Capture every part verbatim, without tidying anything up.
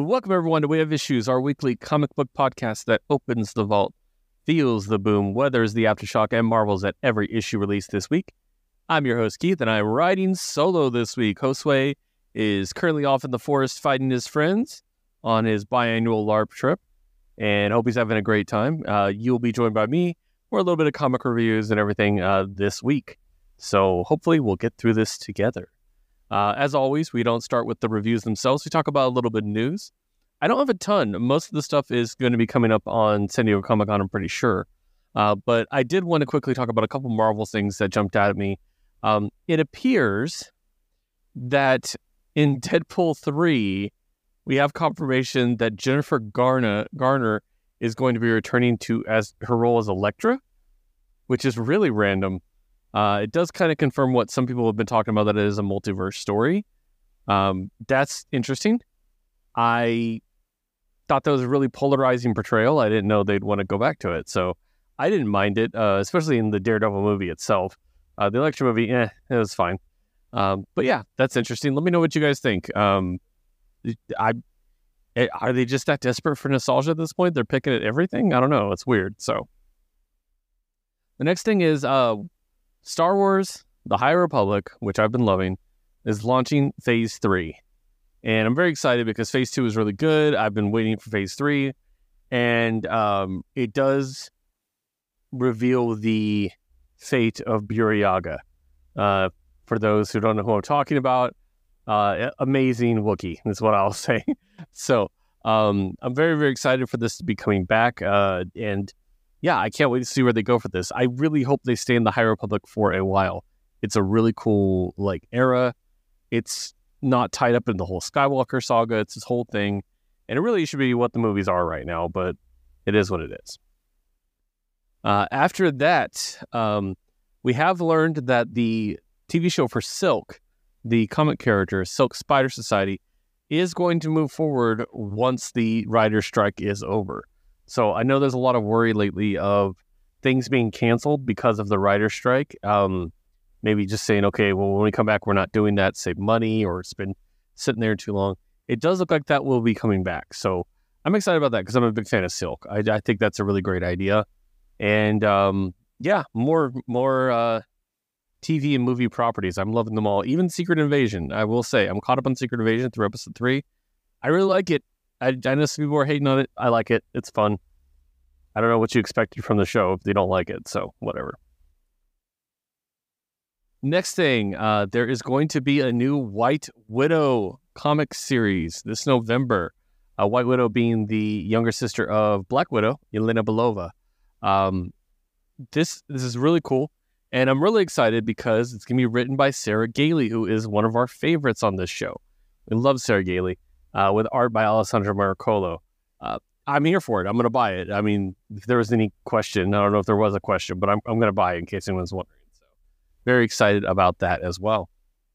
Welcome, everyone, to We Have Issues, our weekly comic book podcast that opens the vault, feels the boom, weathers the aftershock, and marvels at every issue released this week. I'm your host, Keith, and I'm riding solo this week. Josue is currently off in the forest fighting his friends on his biannual LARP trip, and hope he's having a great time. Uh, you'll be joined by me for a little bit of comic reviews and everything uh, this week. So hopefully we'll get through this together. Uh, as always, we don't start with the reviews themselves. We talk about a little bit of news. I don't have a ton. Most of the stuff is going to be coming up on San Diego Comic-Con, I'm pretty sure. Uh, but I did want to quickly talk about a couple Marvel things that jumped out at me. Um, it appears that in Deadpool three, we have confirmation that Jennifer Garner, Garner is going to be returning to as her role as Elektra, which is really random. Uh, it does kind of confirm what some people have been talking about, that it is a multiverse story. Um, that's interesting. I thought that was a really polarizing portrayal. I didn't know they'd want to go back to it. So I didn't mind it, uh, especially in the Daredevil movie itself. Uh, the Elektra movie, eh, it was fine. Um, but yeah, that's interesting. Let me know what you guys think. Um, I, are they just that desperate for nostalgia at this point? They're picking at everything? I don't know. It's weird. So the next thing is... Uh, Star Wars, The High Republic, which I've been loving, is launching Phase three. And I'm very excited because Phase two is really good. I've been waiting for Phase three. And um, it does reveal the fate of Buryaga. Uh, for those who don't know who I'm talking about, uh, amazing Wookiee is what I'll say. So um, I'm very, very excited for this to be coming back. Uh, and Yeah, I can't wait to see where they go for this. I really hope they stay in the High Republic for a while. It's a really cool like era. It's not tied up in the whole Skywalker saga. It's this whole thing. And it really should be what the movies are right now, but it is what it is. Uh, after that, um, we have learned that the T V show for Silk, the comic character, Silk Spider Society, is going to move forward once the writer's strike is over. So I know there's a lot of worry lately of things being canceled because of the writer's strike. Um, maybe just saying, okay, well, when we come back, we're not doing that, save money, or it's been sitting there too long. It does look like that will be coming back. So I'm excited about that because I'm a big fan of Silk. I, I think that's a really great idea. And um, yeah, more more uh, T V and movie properties. I'm loving them all. Even Secret Invasion, I will say. I'm caught up on Secret Invasion through episode three. I really like it. I, I know some people are hating on it. I like it. It's fun. I don't know what you expected from the show if they don't like it, so whatever. Next thing, uh, there is going to be a new White Widow comic series this November. Uh, White Widow being the younger sister of Black Widow, Yelena Belova. Um, this this is really cool, and I'm really excited because it's going to be written by Sarah Gailey, who is one of our favorites on this show. We love Sarah Gailey. Uh, with art by Alessandro Marcolo. Uh, I'm here for it. I'm going to buy it. I mean, if there was any question, I don't know if there was a question, but I'm I'm going to buy it in case anyone's wondering. So, very excited about that as well.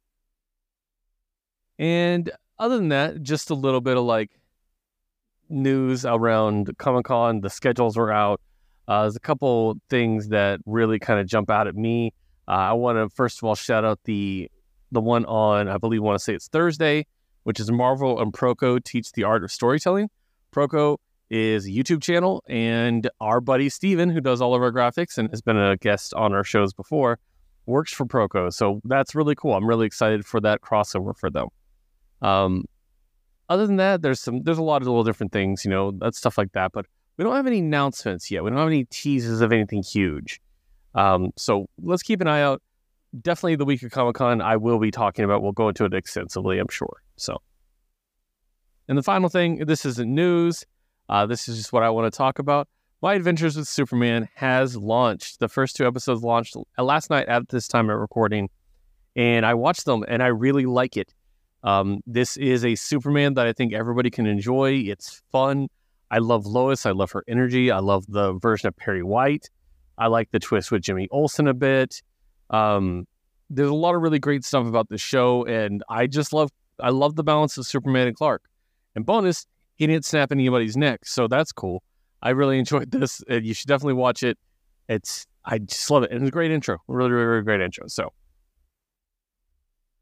And other than that, just a little bit of like news around Comic-Con. The schedules were out. Uh, there's a couple things that really kind of jump out at me. Uh, I want to first of all shout out the the one on, I believe, want to say it's Thursday, which is Marvel and Proco Teach the Art of Storytelling. Proco is a YouTube channel, and our buddy Steven, who does all of our graphics and has been a guest on our shows before, works for Proco. So that's really cool. I'm really excited for that crossover for them. Um, other than that, there's some there's a lot of little different things, you know, that's stuff like that. But we don't have any announcements yet. We don't have any teases of anything huge. Um, so let's keep an eye out. Definitely the week of Comic-Con, I will be talking about. We'll go into it extensively, I'm sure. So, and the final thing, this isn't news. Uh, this is just what I want to talk about. My Adventures with Superman has launched. The first two episodes launched last night at this time of recording, and I watched them, and I really like it. Um, this is a Superman that I think everybody can enjoy. It's fun. I love Lois. I love her energy. I love the version of Perry White. I like the twist with Jimmy Olsen a bit. Um, there's a lot of really great stuff about the show, and I just love I love the balance of Superman and Clark. And bonus, he didn't snap anybody's neck, so that's cool. I really enjoyed this, and you should definitely watch it. It's I just love it, and it's a great intro, really, really, really great intro. So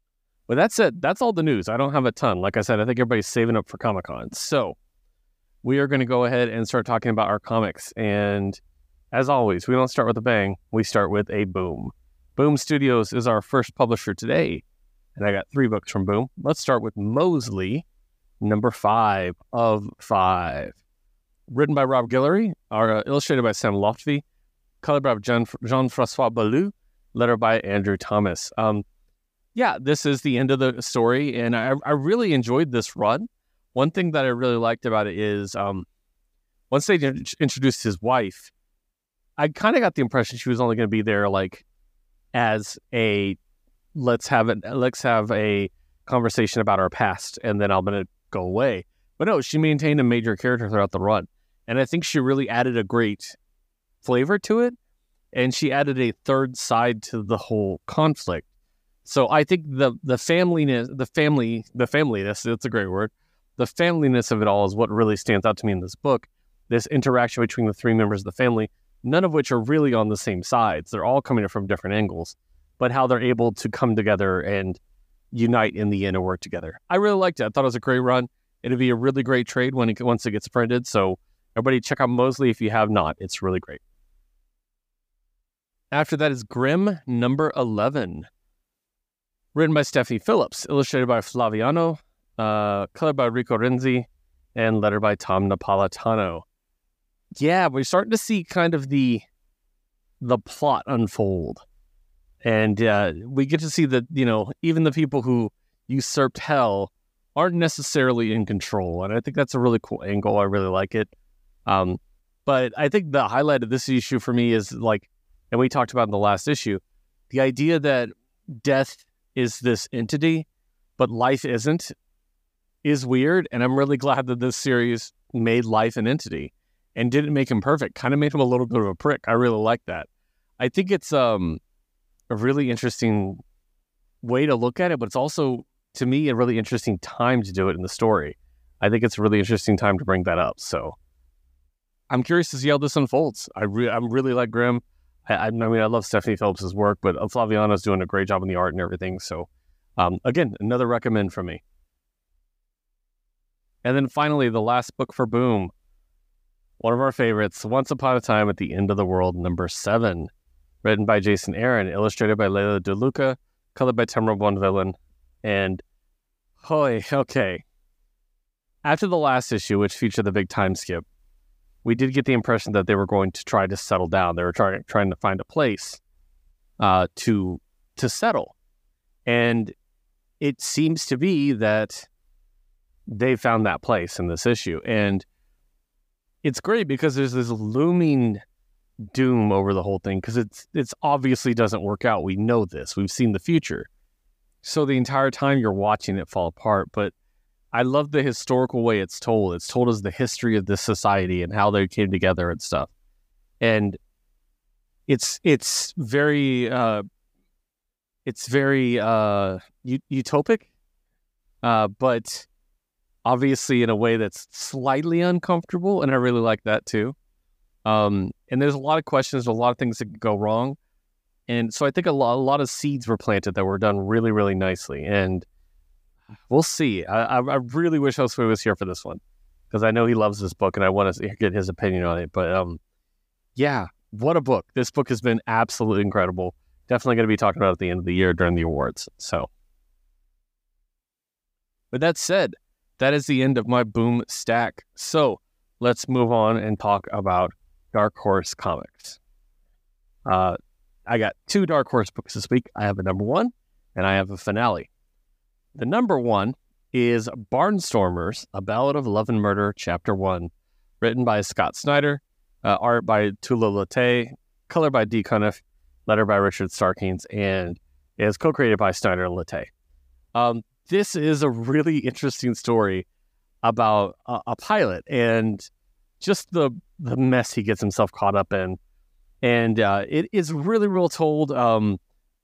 With that said, that's all the news. I don't have a ton. Like I said, I think everybody's saving up for Comic-Con. So we are going to go ahead and start talking about our comics. And as always, we don't start with a bang. We start with a boom. Boom Studios is our first publisher today. And I got three books from Boom. Let's start with Mosley, number five of five. Written by Rob Guillory, are uh, illustrated by Sam Lofty, colored by Jean, Jean-Francois Balloux, letter by Andrew Thomas. Um, yeah, this is the end of the story, and I, I really enjoyed this run. One thing that I really liked about it is um, once they in- introduced his wife, I kind of got the impression she was only going to be there like as a let's have it, let's have a conversation about our past, and then I'm going to go away. But no, she maintained a major character throughout the run, and I think she really added a great flavor to it, and she added a third side to the whole conflict. So I think the the familyness, the family, the familyness, it's a great word. The familyness of it all is what really stands out to me in this book. This interaction between the three members of the family, none of which are really on the same sides. They're all coming from different angles, but how they're able to come together and unite in the end and work together. I really liked it. I thought it was a great run. It'd be a really great trade when it once it gets printed. So everybody check out Mosley if you have not. It's really great. After that is Grimm, number eleven. Written by Stephanie Phillips, illustrated by Flaviano, uh, colored by Rico Renzi, and lettered by Tom Napolitano. Yeah, we're starting to see kind of the the plot unfold. And uh, we get to see that, you know, even the people who usurped hell aren't necessarily in control. And I think that's a really cool angle. I really like it. Um, but I think the highlight of this issue for me is like, and we talked about in the last issue, the idea that death is this entity, but life isn't, is weird. And I'm really glad that this series made life an entity and didn't make him perfect. Kind of made him a little bit of a prick. I really like that. I think it's um, a really interesting way to look at it, but it's also, to me, a really interesting time to do it in the story. I think it's a really interesting time to bring that up. So I'm curious to see how this unfolds. I re- I'm really like Grimm. I, I mean, I love Stephanie Phillips' work, but Flaviano's doing a great job in the art and everything. So, um, again, another recommend from me. And then finally, the last book for Boom, one of our favorites, Once Upon a Time at the End of the World, number seven, written by Jason Aaron, illustrated by Leila De Luca, colored by Tamara Bonvillain, and hoy, okay. After the last issue, which featured the big time skip, we did get the impression that they were going to try to settle down. They were trying trying to find a place uh, to to settle, and it seems to be that they found that place in this issue. And it's great because there's this looming doom over the whole thing, because it's it's obviously doesn't work out. We know this. We've seen the future. So the entire time you're watching it fall apart. But I love the historical way it's told. It's told as the history of this society and how they came together and stuff. And it's it's very uh, it's very uh, ut- utopic, uh, but obviously in a way that's slightly uncomfortable, and I really like that too. Um, and there's a lot of questions, a lot of things that could go wrong. And so I think a lot, a lot of seeds were planted that were done really, really nicely. And we'll see. I, I, I really wish Josue was here for this one, because I know he loves this book and I want to get his opinion on it. But um, yeah, what a book. This book has been absolutely incredible. Definitely going to be talking about it at the end of the year during the awards. So with that said, that is the end of my Boom stack. So let's move on and talk about Dark Horse Comics. Uh, I got two Dark Horse books this week. I have a number one and I have a finale. The number one is Barnstormers, A Ballad of Love and Murder, Chapter one, written by Scott Snyder, uh, art by Tula Lotay, color by Dee Cunniffe, letter by Richard Starkings, and is co-created by Snyder and Lotay. Um, this is a really interesting story about a, a pilot and just the the mess he gets himself caught up in. And uh, it is really well told. Um,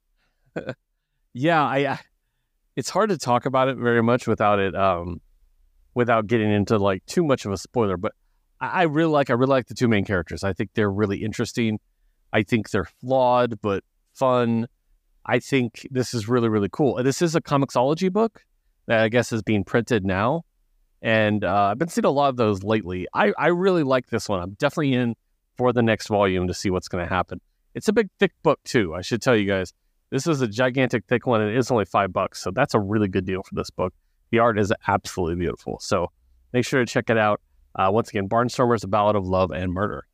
yeah, I, I it's hard to talk about it very much without it um, without getting into like too much of a spoiler. But I, I really like I really like the two main characters. I think they're really interesting. I think they're flawed but fun. I think this is really, really cool. This is a Comixology book that I guess is being printed now. And uh, I've been seeing a lot of those lately. I, I really like this one. I'm definitely in for the next volume to see what's going to happen. It's a big, thick book, too. I should tell you guys. This is a gigantic, thick one, and it is only five bucks. So that's a really good deal for this book. The art is absolutely beautiful. So make sure to check it out. Uh, once again, Barnstormers, A Ballad of Love and Murder.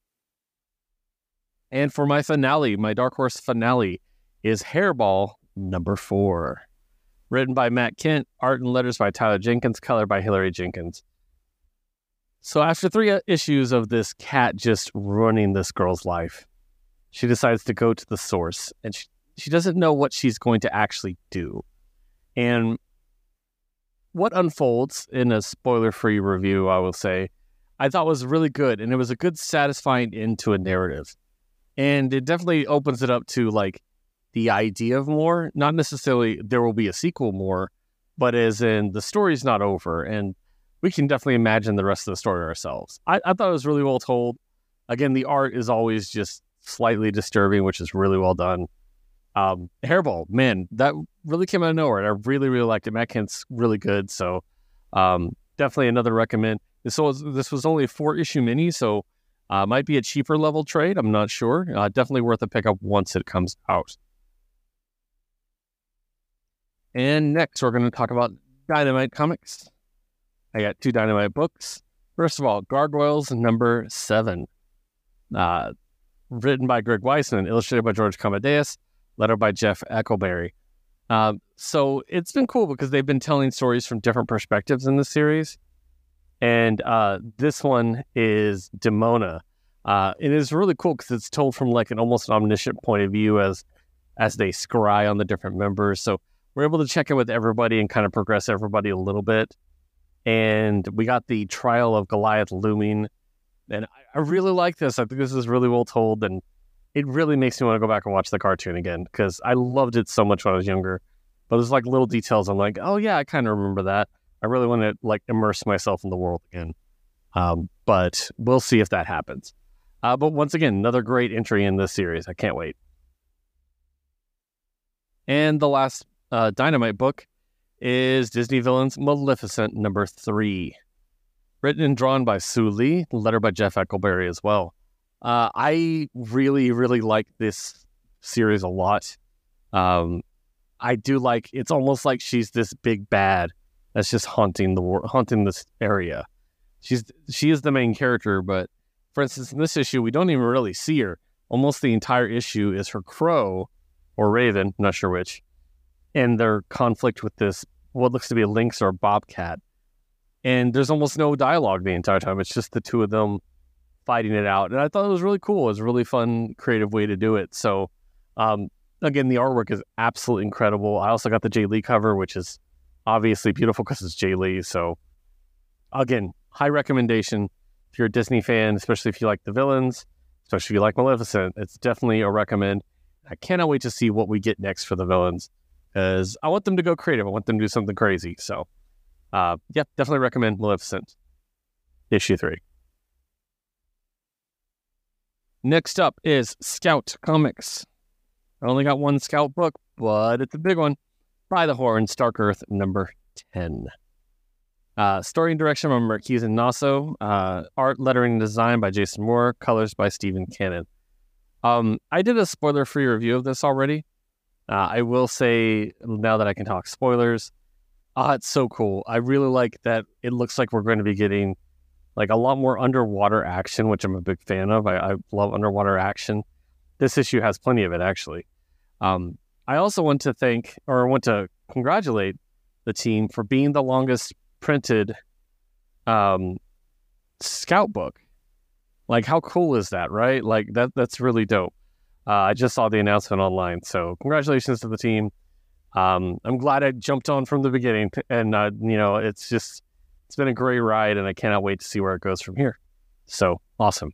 And for my finale, my Dark Horse finale is Hairball number four. Written by Matt Kent, art and letters by Tyler Jenkins, color by Hilary Jenkins. So after three issues of this cat just ruining this girl's life, she decides to go to the source, and she, she doesn't know what she's going to actually do. And what unfolds in a spoiler-free review, I will say, I thought was really good, and it was a good, satisfying end to a narrative. And it definitely opens it up to, like, the idea of more, not necessarily there will be a sequel more, but as in the story's not over, and we can definitely imagine the rest of the story ourselves. I, I thought it was really well told. Again, the art is always just slightly disturbing, which is really well done. Um, Hairball, man, that really came out of nowhere, and I really, really liked it. Matt Kent's really good, so um, definitely another recommend. This was this was only a four issue mini, so uh, might be a cheaper level trade. I'm not sure. Uh, definitely worth a pickup once it comes out. And next, we're going to talk about Dynamite Comics. I got two Dynamite books. First of all, Gargoyles number seven. Uh, written by Greg Weisman, illustrated by George Camadeus, letter by Jeff Eckelberry. Um, so it's been cool because they've been telling stories from different perspectives in the series. And uh, this one is Demona. Uh, it is really cool because it's told from like an almost an omniscient point of view as as they scry on the different members. So we're able to check in with everybody and kind of progress everybody a little bit. And we got the trial of Goliath looming. And I, I really like this. I think this is really well told. And it really makes me want to go back and watch the cartoon again because I loved it so much when I was younger. But there's like little details. I'm like, oh yeah, I kind of remember that. I really want to like immerse myself in the world again. Um, but we'll see if that happens. Uh, but once again, another great entry in this series. I can't wait. And the last Uh, Dynamite book is Disney Villains Maleficent number three. Written and drawn by Sue Lee, letter by Jeff Eckelberry as well. Uh, I really, really like this series a lot. Um, I do like, it's almost like she's this big bad that's just haunting the wor- haunting this area. She's She is the main character, but for instance, in this issue, we don't even really see her. Almost the entire issue is her crow, or raven, I'm not sure which, and their conflict with this, what looks to be a lynx or a bobcat. And there's almost no dialogue the entire time. It's just the two of them fighting it out. And I thought it was really cool. It was a really fun, creative way to do it. So, um, again, the artwork is absolutely incredible. I also got the Jay Lee cover, which is obviously beautiful because it's Jay Lee. So, again, high recommendation. If you're a Disney fan, especially if you like the villains, especially if you like Maleficent, it's definitely a recommend. I cannot wait to see what we get next for the villains, because I want them to go creative. I want them to do something crazy. So, uh, yeah, definitely recommend Maleficent, issue three. Next up is Scout Comics. I only got one Scout book, but it's a big one. By the Horn, Stark Earth, number ten. Uh, story and direction by Marquise and Nasso. Uh, art, lettering, and design by Jason Moore. Colors by Stephen Cannon. Um, I did a spoiler-free review of this already. Uh, I will say, now that I can talk spoilers, ah, it's so cool. I really like that it looks like we're going to be getting like a lot more underwater action, which I'm a big fan of. I, I love underwater action. This issue has plenty of it, actually. Um, I also want to thank, or want to congratulate the team for being the longest printed um, Scout book. Like, how cool is that, right? Like, that that's really dope. Uh, I just saw the announcement online, so congratulations to the team. Um, I'm glad I jumped on from the beginning, and uh, you know, it's just it's been a great ride, and I cannot wait to see where it goes from here. So awesome.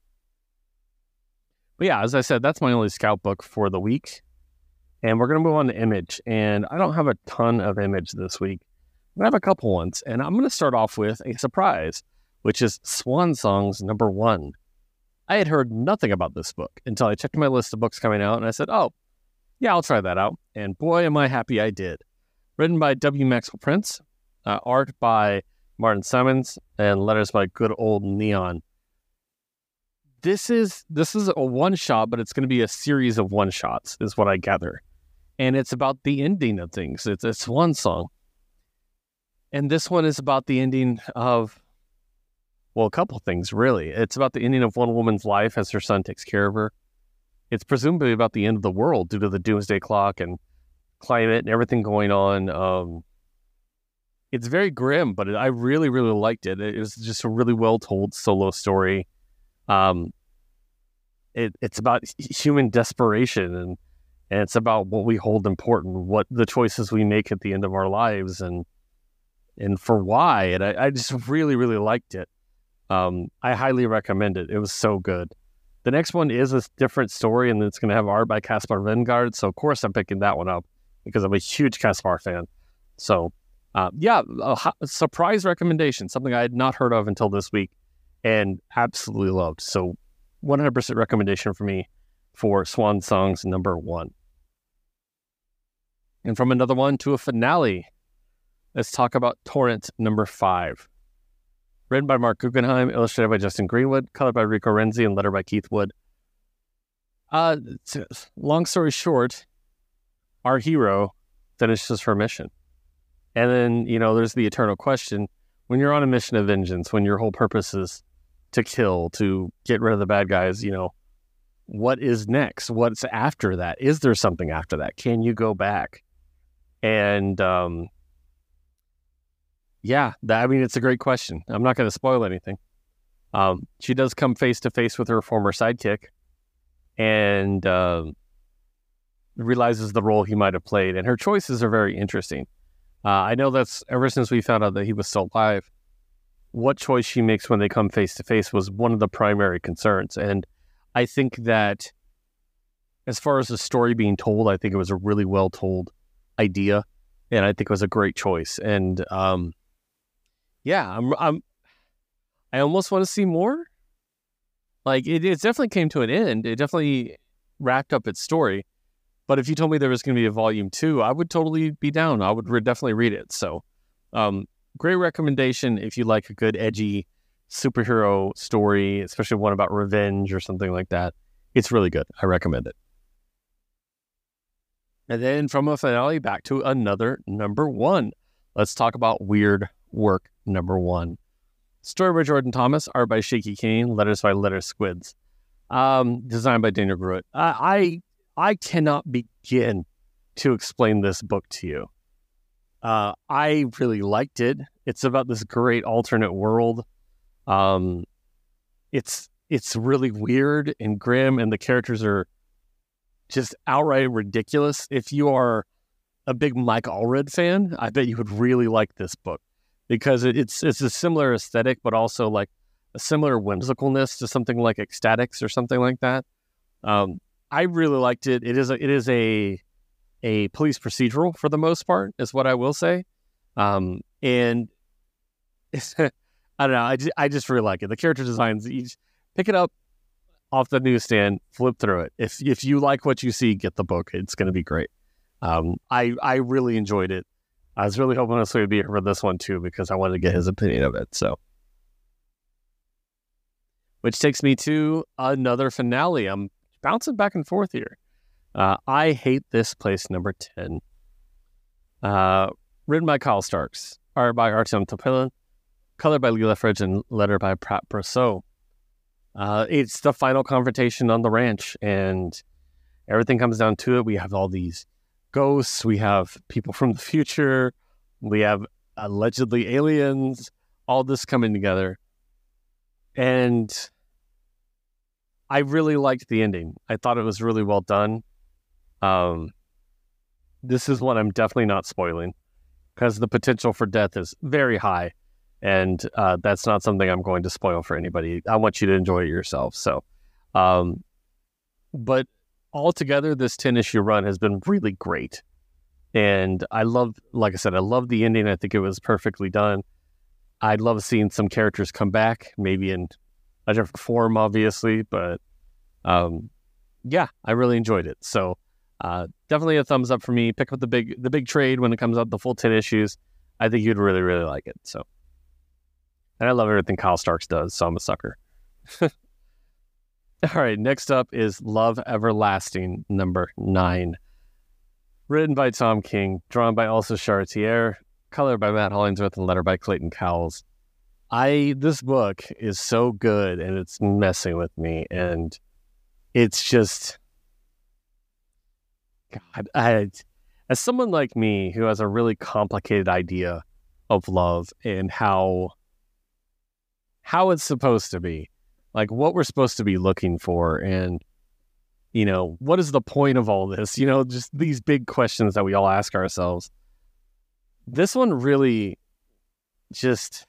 But yeah, as I said, that's my only Scout book for the week, and we're gonna move on to Image. And I don't have a ton of Image this week. I have a couple ones, and I'm gonna start off with a surprise, which is Swan Songs number one. I had heard nothing about this book until I checked my list of books coming out, and I said, oh, yeah, I'll try that out. And boy, am I happy I did. Written by W. Maxwell Prince, uh, art by Martin Simons, and letters by good old Neon. This is this is a one shot, but it's going to be a series of one shots, is what I gather. And it's about the ending of things. It's it's one song, and this one is about the ending of, well, a couple things really. It's about the ending of one woman's life as her son takes care of her. It's presumably about the end of the world due to the doomsday clock and climate and everything going on. Um, it's very grim, but it, I really really liked it. It was just a really well told solo story. Um, it, it's about human desperation, and, and it's about what we hold important, what the choices we make at the end of our lives, and and for why. And I, I just really, really liked it. Um, I highly recommend it. It was so good. The next one is a different story, and it's going to have art by Caspar Vingard. So, of course, I'm picking that one up because I'm a huge Caspar fan. So, uh, yeah, a, a surprise recommendation, something I had not heard of until this week, and absolutely loved. So one hundred percent recommendation for me for Swan Songs number one. And from another one to a finale, let's talk about Torrent number five. Written by Mark Guggenheim, illustrated by Justin Greenwood, colored by Rico Renzi, and letter by Keith Wood. Uh, long story short, our hero finishes her mission. And then, you know, there's the eternal question. When you're on a mission of vengeance, when your whole purpose is to kill, to get rid of the bad guys, you know, what is next? What's after that? Is there something after that? Can you go back? And, um, yeah, that, I mean, it's a great question. I'm not going to spoil anything. Um, she does come face to face with her former sidekick and um, realizes the role he might have played. And her choices are very interesting. Uh, I know that's ever since we found out that he was still alive, what choice she makes when they come face to face was one of the primary concerns. And I think that as far as the story being told, I think it was a really well told idea. And I think it was a great choice. And um, yeah, I'm, I'm, I almost want to see more. Like it, it definitely came to an end. It definitely wrapped up its story. But if you told me there was going to be a volume two, I would totally be down. I would re- definitely read it. So, um, great recommendation if you like a good, edgy superhero story, especially one about revenge or something like that. It's really good. I recommend it. And then from a finale back to another number one. Let's talk about Weird Work number one. Story by Jordan Thomas, art by Shaky Kane, letters by Letter Squids. Um, designed by Daniel Gruitt. I, I I cannot begin to explain this book to you. Uh, I really liked it. It's about this great alternate world. Um, it's it's really weird and grim, and the characters are just outright ridiculous. If you are a big Mike Allred fan, I bet you would really like this book because it, it's it's a similar aesthetic, but also like a similar whimsicalness to something like Ecstatics or something like that. Um, I really liked it. It is a, it is a a police procedural for the most part, is what I will say. Um, and it's, I don't know. I just, I just really like it. The character designs, you just pick it up off the newsstand, flip through it. If if you like what you see, get the book. It's going to be great. Um, I I really enjoyed it. I was really hoping Leslie would be here for this one too because I wanted to get his opinion of it. So, which takes me to another finale. I'm bouncing back and forth here. Uh, I Hate This Place number ten. Uh, written by Kyle Starks, art by Artem Topilin, colored by Lee Leffridge, and letter by Pat Brousseau. Uh, it's the final confrontation on the ranch, and everything comes down to it. We have all these ghosts. We have people from the future. We have allegedly aliens. All this coming together. And I really liked the ending. I thought it was really well done. Um, this is one I'm definitely not spoiling because the potential for death is very high. And uh, that's not something I'm going to spoil for anybody. I want you to enjoy it yourself. So, um, but altogether, this ten-issue run has been really great. And I love, like I said, I love the ending. I think it was perfectly done. I'd love seeing some characters come back, maybe in a different form, obviously. But um, yeah, I really enjoyed it. So Uh, definitely a thumbs up for me. Pick up the big the big trade when it comes out, the full ten issues. I think you'd really, really like it. So, and I love everything Kyle Starks does, so I'm a sucker. All right, next up is Love Everlasting, number nine. Written by Tom King, drawn by Elsa Charretier, colored by Matt Hollingsworth, and lettered by Clayton Cowles. I this book is so good, and it's messing with me, and it's just... God, I, as someone like me who has a really complicated idea of love and how how it's supposed to be, like what we're supposed to be looking for, and you know, what is the point of all this? You know, just these big questions that we all ask ourselves. This one really just,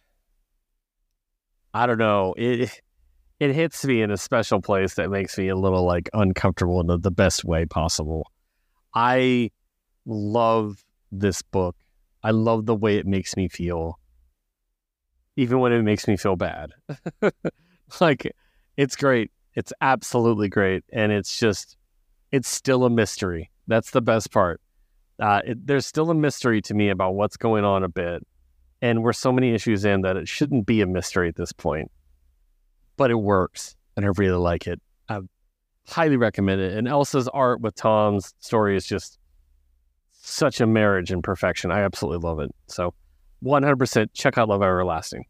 I don't know, it it hits me in a special place that makes me a little like uncomfortable in the, the best way possible. I love this book. I love the way it makes me feel, even when it makes me feel bad. Like, it's great. It's absolutely great. And it's just, it's still a mystery. That's the best part. Uh, it, there's still a mystery to me about what's going on a bit. And we're so many issues in that it shouldn't be a mystery at this point. But it works. And I really like it. I highly recommend it. And Elsa's art with Tom's story is just such a marriage in perfection. I absolutely love it. So one hundred percent check out Love Everlasting.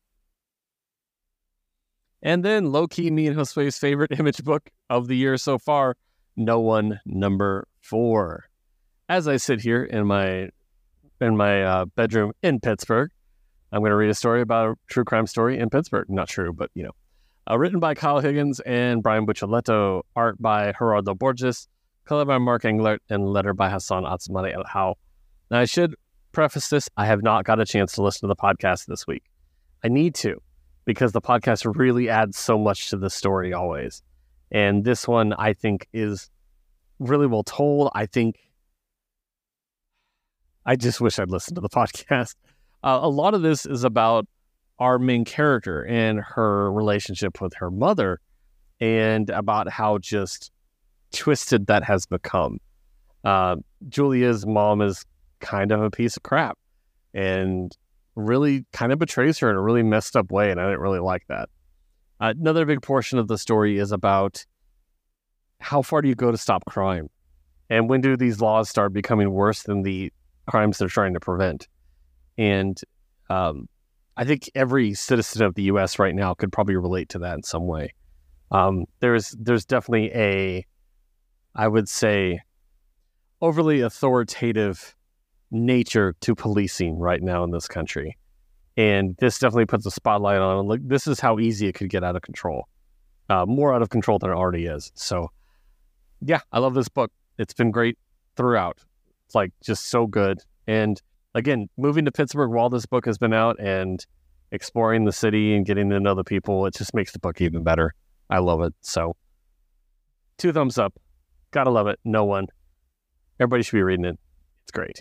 And then low-key me and Josue's favorite Image book of the year so far, No One, number four. As I sit here in my in my uh, bedroom in Pittsburgh, I'm going to read a story about a true crime story in Pittsburgh. Not true, but you know. Uh, written by Kyle Higgins and Brian Buccellato, art by Gerardo Borges, color by Mark Englert, and letter by Hassan Atsmani El How. Now, I should preface this, I have not got a chance to listen to the podcast this week. I need to, because the podcast really adds so much to the story always. And this one, I think, is really well told. I think, I just wish I'd listened to the podcast. Uh, a lot of this is about our main character and her relationship with her mother, and about how just twisted that has become. Uh, Julia's mom is kind of a piece of crap and really kind of betrays her in a really messed up way, and I didn't really like that. Uh, another big portion of the story is about how far do you go to stop crime, and when do these laws start becoming worse than the crimes they're trying to prevent. And um, I think every citizen of the U S right now could probably relate to that in some way. Um, there's there's definitely a, I would say, overly authoritative nature to policing right now in this country. And this definitely puts a spotlight on it. Like, this is how easy it could get out of control. Uh, more out of control than it already is. So, yeah, I love this book. It's been great throughout. It's like just so good. And again, moving to Pittsburgh while this book has been out and exploring the city and getting to know the people, it just makes the book even better. I love it. So, two thumbs up. Gotta love it. No One. Everybody should be reading it. It's great.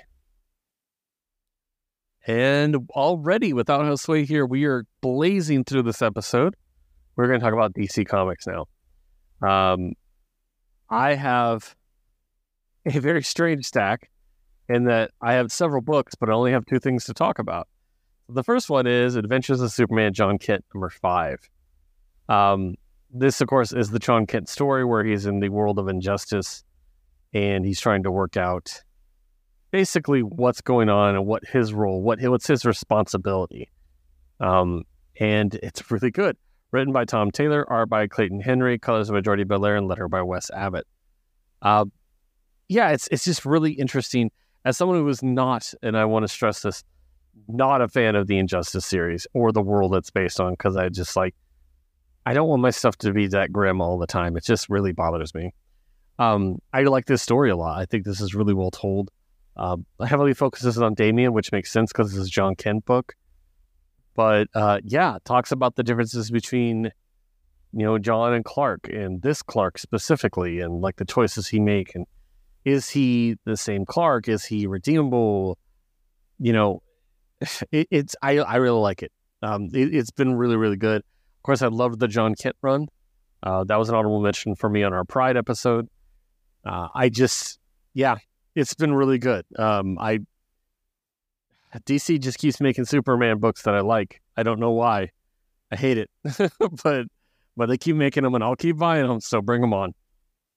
And already, without Josue here, we are blazing through this episode. We're going to talk about D C Comics now. Um, I have a very strange stack in that I have several books, but I only have two things to talk about. The first one is Adventures of Superman, John Kent, number five. Um, this, of course, is the John Kent story where he's in the world of injustice and he's trying to work out basically what's going on and what his role, what what's his responsibility. Um, and it's really good. Written by Tom Taylor, art by Clayton Henry, colors by Jordi Belair, and letter by Wes Abbott. Uh, yeah, it's it's just really interesting. As someone who is not, and I want to stress this, not a fan of the Injustice series or the world it's based on, because I just like, I don't want my stuff to be that grim all the time. It just really bothers me. Um, I like this story a lot. I think this is really well told. Uh, heavily focuses on Damian, which makes sense because this is a John Kent book. But uh, yeah, talks about the differences between, you know, John and Clark, and this Clark specifically, and like the choices he make, and is he the same Clark? Is he redeemable? You know, it, it's I I really like it. Um, it. It's been really really good. Of course, I loved the John Kent run. Uh, that was an honorable mention for me on our Pride episode. Uh, I just yeah, it's been really good. Um, I D C just keeps making Superman books that I like. I don't know why. I hate it, but but they keep making them, and I'll keep buying them. So bring them on.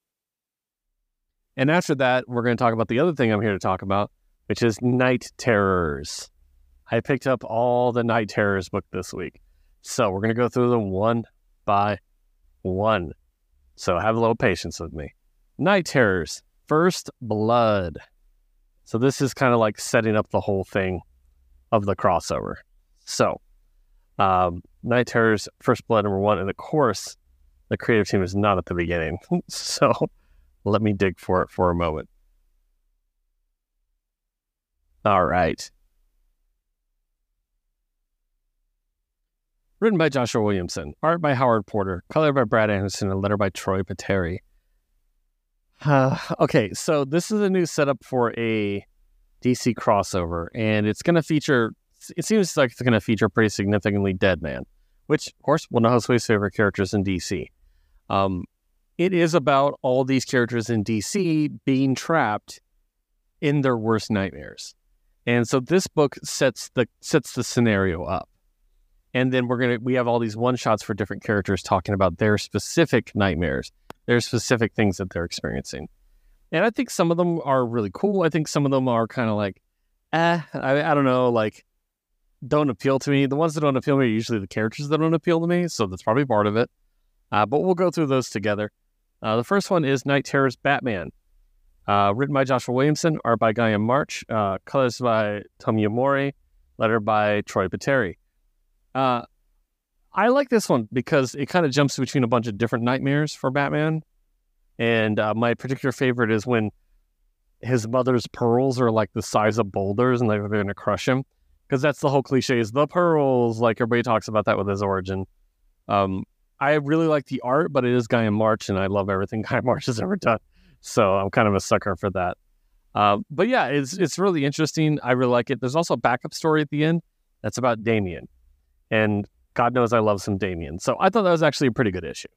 And after that, we're going to talk about the other thing I'm here to talk about, which is Night Terrors. I picked up all the Night Terrors book this week, so we're going to go through them one by one. So have a little patience with me. Night Terrors, First Blood. So this is kind of like setting up the whole thing of the crossover. So, um, Night Terrors, First Blood number one, and of course, the creative team is not at the beginning. So let me dig for it for a moment. All right. Written by Joshua Williamson, art by Howard Porter, color by Brad Anderson, and letter by Troy Peteri. Uh, okay, so this is a new setup for a D C crossover, and it's going to feature, it seems like it's going to feature pretty significantly Deadman, which, of course, one of Josue's favorite characters in D C. Um, it is about all these characters in D C being trapped in their worst nightmares. And so this book sets the sets the scenario up. And then we're going to, we have all these one-shots for different characters talking about their specific nightmares, their specific things that they're experiencing. And I think some of them are really cool. I think some of them are kind of like, eh, I, I don't know, like, don't appeal to me. The ones that don't appeal to me are usually the characters that don't appeal to me, so that's probably part of it. Uh, but we'll go through those together. Uh, the first one is Night Terrors Batman, uh, written by Joshua Williamson, art by Guy M. March, uh, colors by Tomoya Mori, letter by Troy Peteri. Uh, I like this one because it kind of jumps between a bunch of different nightmares for Batman. And uh, my particular favorite is when his mother's pearls are like the size of boulders and like they're going to crush him. Because that's the whole cliche is the pearls. Like everybody talks about that with his origin. Um, I really like the art, but it is Guy M. March, and I love everything Guy M. March has ever done. So I'm kind of a sucker for that. Uh, but yeah, it's it's really interesting. I really like it. There's also a backup story at the end that's about Damian. And God knows I love some Damian. So I thought that was actually a pretty good issue.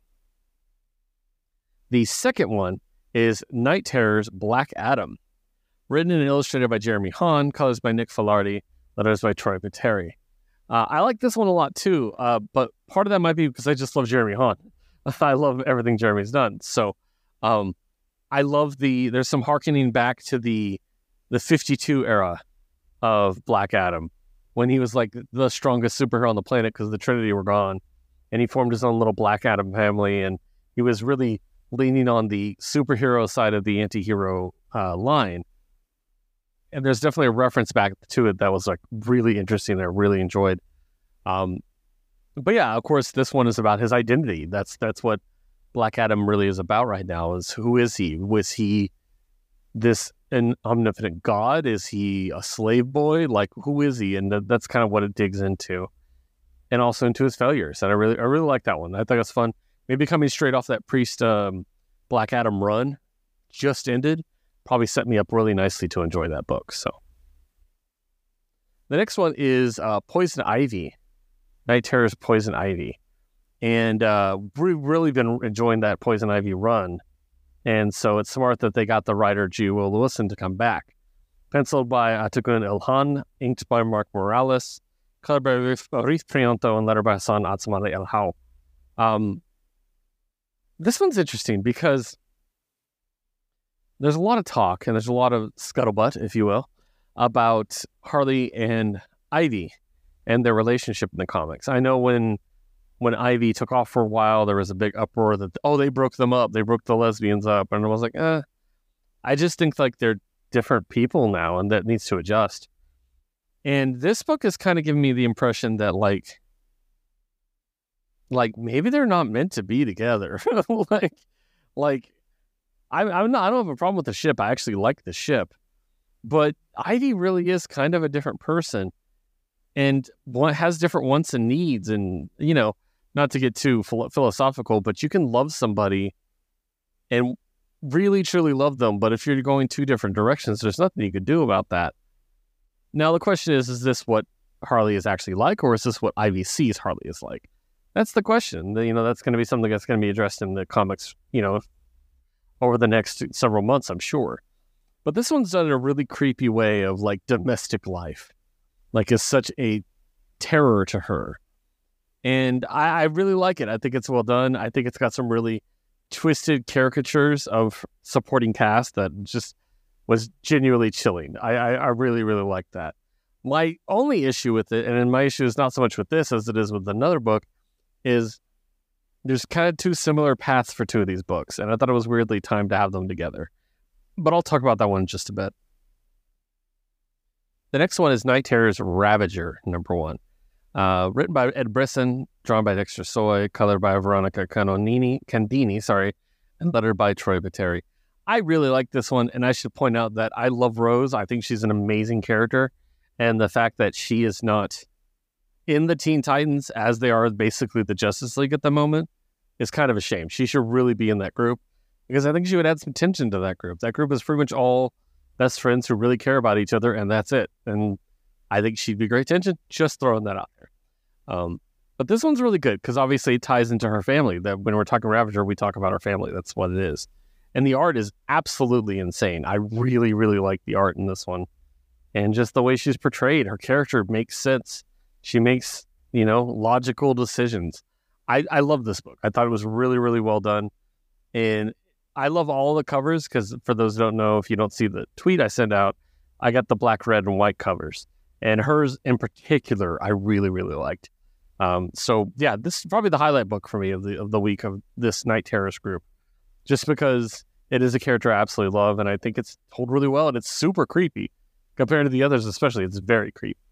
The second one is Night Terrors Black Adam, written and illustrated by Jeremy Hahn, colors by Nick Filardi, letters by Troy Peteri. Uh, I like this one a lot too, uh, but part of that might be because I just love Jeremy Hahn. I love everything Jeremy's done. So um, I love the, there's some hearkening back to the the fifty-two era of Black Adam, when he was like the strongest superhero on the planet because the Trinity were gone, and he formed his own little Black Adam family, and he was really leaning on the superhero side of the anti-hero uh, line. And there's definitely a reference back to it that was like really interesting that I really enjoyed. Um, but yeah, of course, this one is about his identity. That's that's what Black Adam really is about right now, is who is he? Was he this an omnipotent god? Is he a slave boy? Like, who is he? And th- that's kind of what it digs into. And also into his failures. And I really I really like that one. I thought it was fun. Maybe coming straight off that Priest um, Black Adam run just ended probably set me up really nicely to enjoy that book. So the next one is uh, Poison Ivy, Night Terrors Poison Ivy. And uh, we've really been enjoying that Poison Ivy run. And so it's smart that they got the writer G. Will Lewison to come back. Penciled by Atagun Ilhan, inked by Mark Morales, colored by Rif Prianto, and letter by Hassan Atsmane El Hau. Um, this one's interesting because there's a lot of talk, and there's a lot of scuttlebutt, if you will, about Harley and Ivy and their relationship in the comics. I know when when Ivy took off for a while, there was a big uproar that, oh, they broke them up. They broke the lesbians up. And I was like, eh, I just think like they're different people now, and that needs to adjust. And this book is kind of giving me the impression that like, like maybe they're not meant to be together. like, like, I, I'm not, I don't have a problem with the ship. I actually like the ship. But Ivy really is kind of a different person, and one has different wants and needs. And, you know, not to get too philosophical, but you can love somebody and really, truly love them. But if you're going two different directions, there's nothing you could do about that. Now, the question is, is this what Harley is actually like, or is this what Ivy sees Harley is like? That's the question. You know, that's going to be something that's going to be addressed in the comics, you know, over the next several months, I'm sure. But this one's done in a really creepy way of like domestic life. Like it's such a terror to her. And I, I really like it. I think it's well done. I think it's got some really twisted caricatures of supporting cast that just was genuinely chilling. I, I, I really, really like that. My only issue with it, and my issue is not so much with this as it is with another book, is there's kind of two similar paths for two of these books. And I thought it was weirdly timed to have them together. But I'll talk about that one in just a bit. The next one is Night Terror's Ravager, number one. Uh, written by Ed Brisson, drawn by Dexter Soy, colored by Veronica Candini, Candini, sorry, and lettered by Troy Batteri. I really like this one, and I should point out that I love Rose. I think she's an amazing character, and the fact that she is not in the Teen Titans as they are basically the Justice League at the moment is kind of a shame. She should really be in that group, because I think she would add some tension to that group. That group is pretty much all best friends who really care about each other, and that's it. And I think she'd be great tension. Just throwing that out there. Um, but this one's really good because obviously it ties into her family. That when we're talking Ravager, we talk about her family. That's what it is. And the art is absolutely insane. I really, really like the art in this one. And just the way she's portrayed, her character makes sense. She makes, you know, logical decisions. I, I love this book. I thought it was really, really well done. And I love all the covers because for those who don't know, if you don't see the tweet I send out, I got the black, red, and white covers. And hers in particular, I really, really liked. Um, so yeah, this is probably the highlight book for me of the of the week of this Night Terrorist group, just because it is a character I absolutely love, and I think it's told really well, and it's super creepy compared to the others, especially. It's very creepy.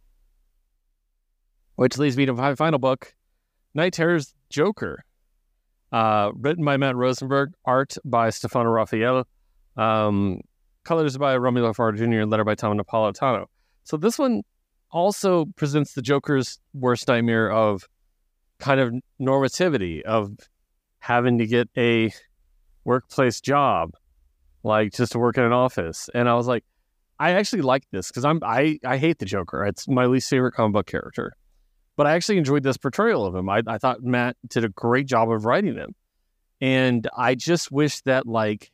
Which leads me to my final book, Night Terror's Joker, uh, written by Matt Rosenberg, art by Stefano Raffaello, um, colors by Romulo Farah Junior, and letter by Tom Napolitano. So this one also presents the Joker's worst nightmare of kind of normativity, of having to get a workplace job, like just to work in an office. And I was like, I actually like this because I'm I, I hate the Joker. It's my least favorite comic book character. But I actually enjoyed this portrayal of him. I, I thought Matt did a great job of writing him. And I just wish that, like,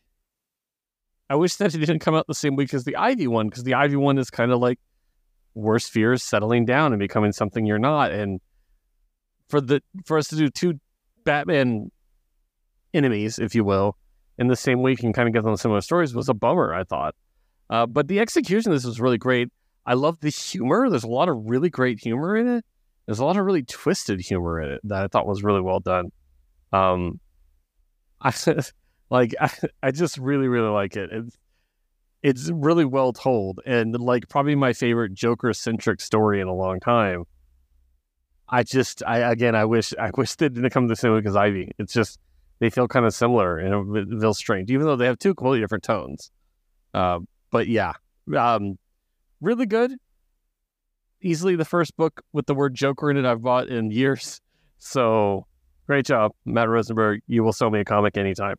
I wish that it didn't come out the same week as the Ivy one, because the Ivy one is kind of like worst fears settling down and becoming something you're not. And for the for us to do two Batman enemies, if you will, in the same week and kind of give them similar stories was a bummer, I thought. Uh, but the execution of this was really great. I love the humor. There's a lot of really great humor in it. There's a lot of really twisted humor in it that I thought was really well done. Um, I like I, I just really, really like it. It's, it's really well told, and like probably my favorite Joker-centric story in a long time. I just, I again, I wish, I wish they didn't come the same week as Ivy. It's just they feel kind of similar and it feels strange, even though they have two completely different tones. Uh, but yeah, um, really good. Easily the first book with the word Joker in it I've bought in years. So great job, Matt Rosenberg. You will sell me a comic anytime.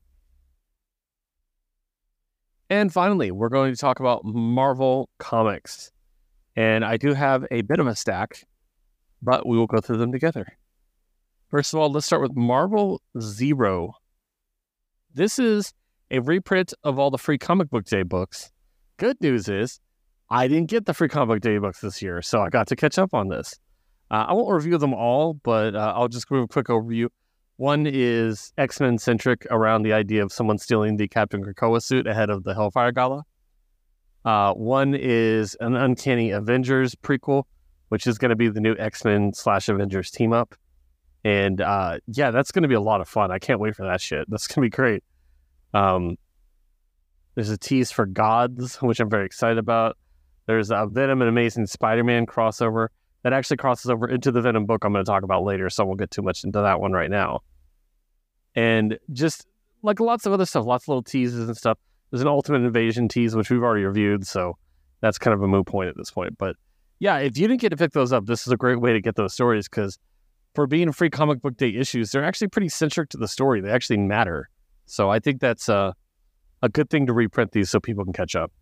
And finally, we're going to talk about Marvel Comics. And I do have a bit of a stack, but we will go through them together. First of all, let's start with Marvel Zero. This is a reprint of all the free Comic Book Day books. Good news is, I didn't get the free Comic Book Day books this year, so I got to catch up on this. Uh, I won't review them all, but uh, I'll just give a quick overview. One is X-Men centric around the idea of someone stealing the Captain Krakoa suit ahead of the Hellfire Gala. Uh, one is an Uncanny Avengers prequel, which is going to be the new X-Men slash Avengers team up. And uh, yeah, that's going to be a lot of fun. I can't wait for that shit. That's going to be great. Um, there's a tease for Gods, which I'm very excited about. There's a Venom and Amazing Spider-Man crossover that actually crosses over into the Venom book I'm going to talk about later, so I won't get too much into that one right now. And just like lots of other stuff, lots of little teases and stuff. There's an Ultimate Invasion tease, which we've already reviewed, so that's kind of a moot point at this point. But yeah, if you didn't get to pick those up, this is a great way to get those stories, because for being free Comic Book Day issues, they're actually pretty centric to the story. They actually matter. So I think that's uh, a good thing to reprint these so people can catch up.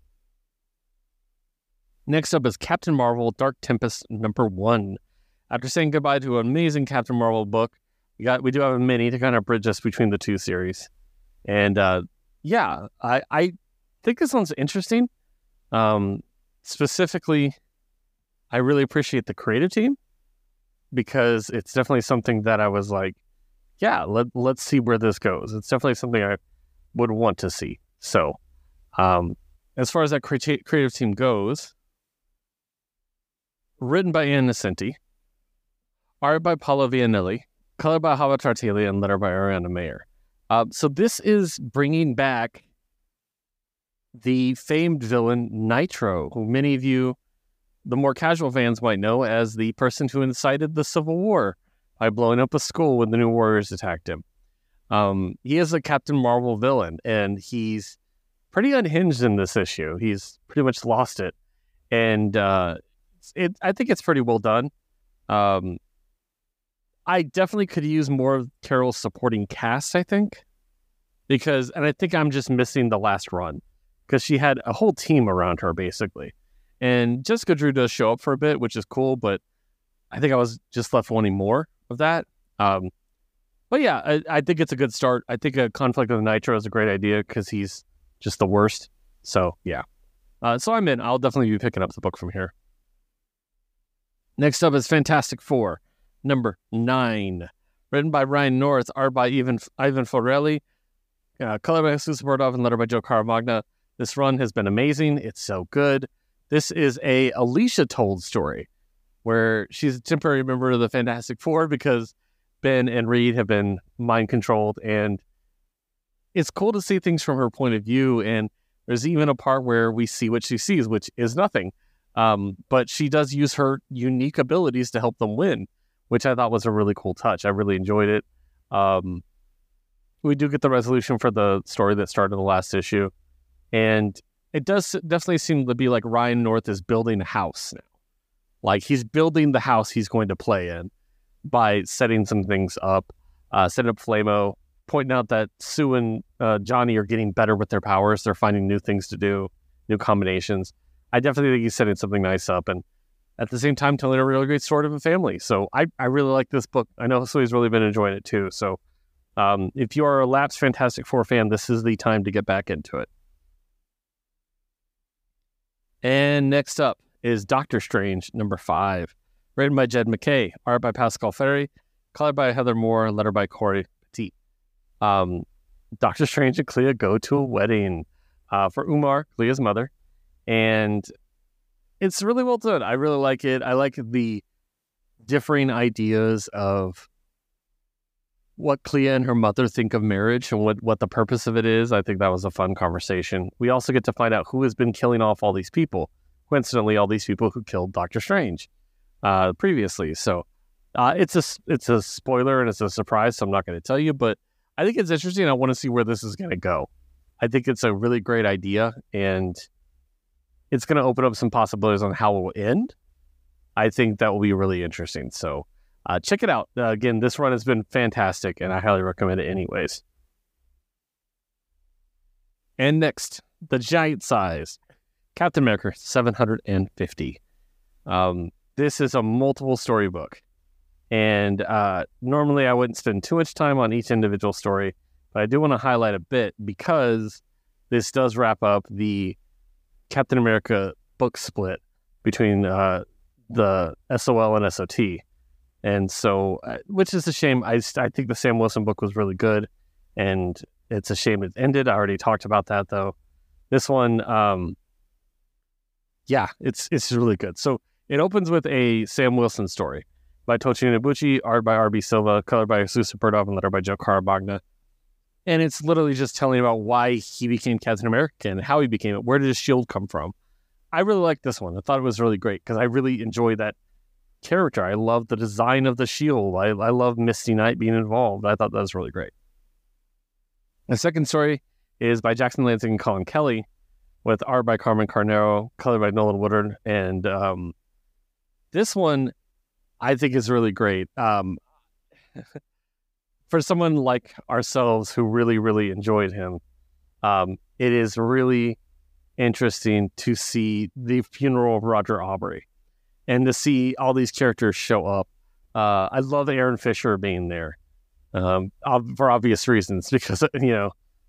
Next up is Captain Marvel Dark Tempest number one. After saying goodbye to an amazing Captain Marvel book, we got we do have a mini to kind of bridge us between the two series. And uh, yeah, I, I think this one's interesting. Um, specifically, I really appreciate the creative team because it's definitely something that I was like, yeah, let, let's see where this goes. It's definitely something I would want to see. So um, as far as that cre- creative team goes, written by Ian Nocenti, art by Paolo Vianelli, color by Hava Tartaglia, and letter by Ariana Mayer. Uh, so this is bringing back the famed villain Nitro, who many of you, the more casual fans, might know as the person who incited the Civil War by blowing up a school when the New Warriors attacked him. Um, he is a Captain Marvel villain, and he's pretty unhinged in this issue. He's pretty much lost it, and uh, it, I think it's pretty well done. Um, I definitely could use more of Carol's supporting cast, I think, because, and I think I'm just missing the last run, because she had a whole team around her, basically. And Jessica Drew does show up for a bit, which is cool, but I think I was just left wanting more of that. Um, but yeah, I, I think it's a good start. I think a conflict with Nitro is a great idea because he's just the worst. So yeah. Uh, so I'm in. I'll definitely be picking up the book from here. Next up is Fantastic Four, number nine. Written by Ryan North, art by Ivan, Ivan Forelli, uh, color by Jesus Bordov, and letter by Joe Caramagna. This run has been amazing. It's so good. This is a Alicia told story where she's a temporary member of the Fantastic Four because Ben and Reed have been mind controlled, and it's cool to see things from her point of view. And there's even a part where we see what she sees, which is nothing. Um, but she does use her unique abilities to help them win, which I thought was a really cool touch. I really enjoyed it. Um, we do get the resolution for the story that started the last issue. And it does definitely seem to be like Ryan North is building a house now. Like he's building the house he's going to play in by setting some things up, uh, setting up Flamo, pointing out that Sue and uh, Johnny are getting better with their powers. They're finding new things to do, new combinations. I definitely think he's setting something nice up, and at the same time telling a really great story of a family. So I, I really like this book. I know Sue's really been enjoying it too. So um, if you are a lapsed Fantastic Four fan, this is the time to get back into it. And next up is Doctor Strange, number five. Written by Jed MacKay, art by Pascal Ferry, colored by Heather Moore, letter by Corey Petit. Um, Doctor Strange and Clea go to a wedding uh, for Umar, Clea's mother. And it's really well done. I really like it. I like the differing ideas of what Clea and her mother think of marriage and what, what the purpose of it is. I think that was a fun conversation. We also get to find out who has been killing off all these people. Coincidentally, all these people who killed Doctor Strange uh, previously. So uh, it's a it's a spoiler and it's a surprise, so I'm not going to tell you. But I think it's interesting. I want to see where this is going to go. I think it's a really great idea, and it's going to open up some possibilities on how it will end. I think that will be really interesting. So uh, check it out. Uh, again, this run has been fantastic, and I highly recommend it anyways. And next, the giant size Captain America seven hundred fifty. Um, this is a multiple storybook. And uh, normally I wouldn't spend too much time on each individual story, but I do want to highlight a bit because this does wrap up the Captain America book split between uh, the S O L and S O T. And so, uh, which is a shame. I, I think the Sam Wilson book was really good, and it's a shame it ended. I already talked about that, though. This one, um, yeah, it's it's really good. So it opens with a Sam Wilson story by Tochi Nobuchi, art by R B Silva, color by Jesus Bordov, and letter by Joe Caramagna. And it's literally just telling about why he became Captain America and how he became it. Where did his shield come from? I really like this one. I thought it was really great because I really enjoy that character. I love the design of the shield. I, I love Misty Knight being involved. I thought that was really great. The second story is by Jackson Lansing and Colin Kelly, with art by Carmen Carnero, color by Nolan Woodard. And um, this one I think is really great. Um, for someone like ourselves who really, really enjoyed him, um, it is really interesting to see the funeral of Roger Aubrey and to see all these characters show up. Uh, I love Aaron Fisher being there um, for obvious reasons, because, you know,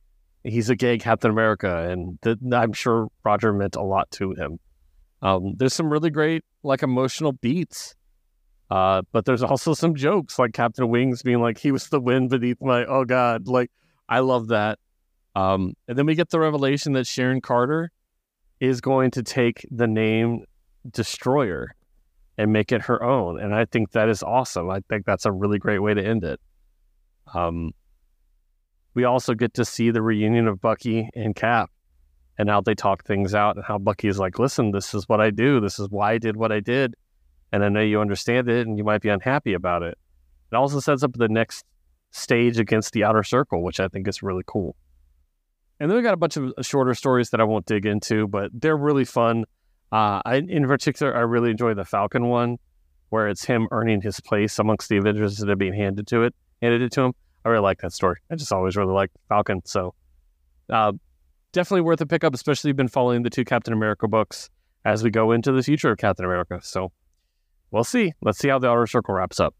he's a gay Captain America, and th- I'm sure Roger meant a lot to him. Um, there's some really great, like, emotional beats, uh, but there's also some jokes, like Captain Wings being like, he was the wind beneath my, oh God, like, I love that. Um, and then we get the revelation that Sharon Carter is going to take the name Destroyer and make it her own, and I think that is awesome. I think that's a really great way to end it. Um, we also get to see the reunion of Bucky and Cap, and how they talk things out, and how Bucky is like, listen, this is what I do. This is why I did what I did. And I know you understand it, and you might be unhappy about it. It also sets up the next stage against the Outer Circle, which I think is really cool. And then we got a bunch of shorter stories that I won't dig into, but they're really fun. Uh, I, in particular, I really enjoy the Falcon one, where it's him earning his place amongst the Avengers that are being handed to it, handed it to him. I really like that story. I just always really like Falcon. So, uh, definitely worth a pickup, especially been following the two Captain America books as we go into the future of Captain America. So we'll see. Let's see how the Outer Circle wraps up.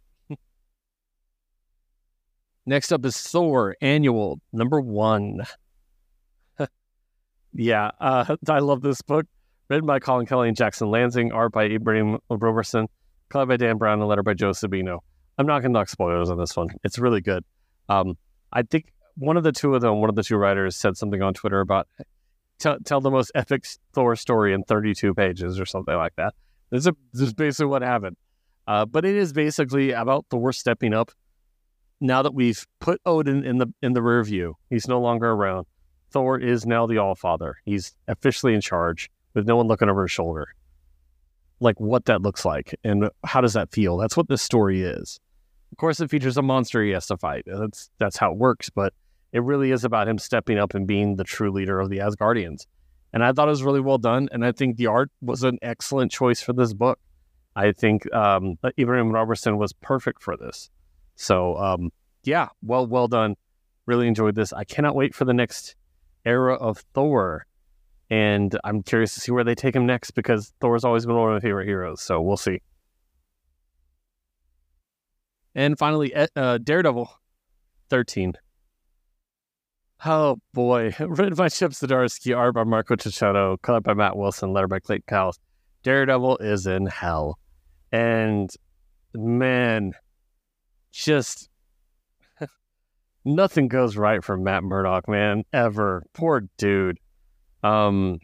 Next up is Thor Annual number one. yeah, uh, I love this book. Written by Colin Kelly and Jackson Lansing, art by Ibrahim Roberson, color by Dan Brown, and letter by Joe Sabino. I'm not going to talk spoilers on this one. It's really good. Um, I think one of the two of them, one of the two writers said something on Twitter about tell, tell the most epic Thor story in thirty-two pages or something like that. This is, a, this is basically what happened. Uh, but it is basically about Thor stepping up. Now that we've put Odin in the in the rear view, he's no longer around. Thor is now the All-Father. He's officially in charge with no one looking over his shoulder. Like what that looks like and how does that feel? That's what this story is. Of course, it features a monster he has to fight. That's that's how it works, but it really is about him stepping up and being the true leader of the Asgardians. And I thought it was really well done, and I think the art was an excellent choice for this book. I think um, Ibrahim Robertson was perfect for this. So, um, yeah, well, well done. Really enjoyed this. I cannot wait for the next era of Thor, and I'm curious to see where they take him next, because Thor's always been one of my favorite heroes, so we'll see. And finally, uh, Daredevil thirteen. Oh boy, written by Chip Zdarsky, art by Marco Cicchetto, colored by Matt Wilson, letter by Clayton Cowles. Daredevil is in hell. And man, just nothing goes right for Matt Murdock, man, ever. Poor dude. Um,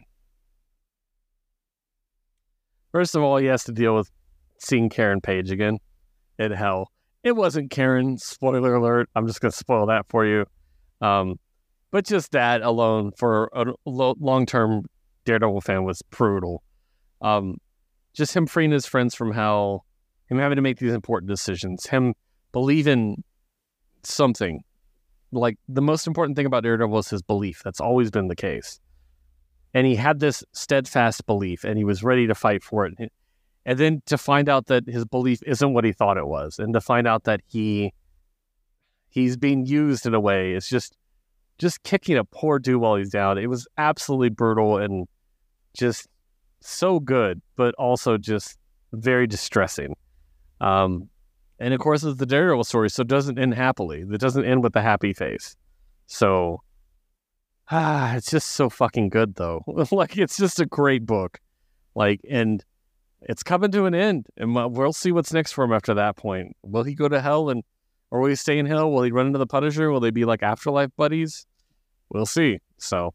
first of all, he has to deal with seeing Karen Page again in hell. It wasn't Karen, spoiler alert. I'm just going to spoil that for you. Um, but just that alone for a lo- long-term Daredevil fan was brutal. Um, just him freeing his friends from hell, him having to make these important decisions, him believing something. Like, the most important thing about Daredevil is his belief. That's always been the case. And he had this steadfast belief, and he was ready to fight for it. And then to find out that his belief isn't what he thought it was, and to find out that he he's being used in a way, it's just just kicking a poor dude while he's down. It was absolutely brutal and just so good, but also just very distressing. Um, and of course, it's the Daredevil story, so it doesn't end happily. It doesn't end with a happy face. So, ah, it's just so fucking good, though. Like, it's just a great book. Like, and it's coming to an end, and we'll see what's next for him after that point. Will he go to hell, and or will he stay in hell? Will he run into the Punisher? Will they be like afterlife buddies? We'll see. So,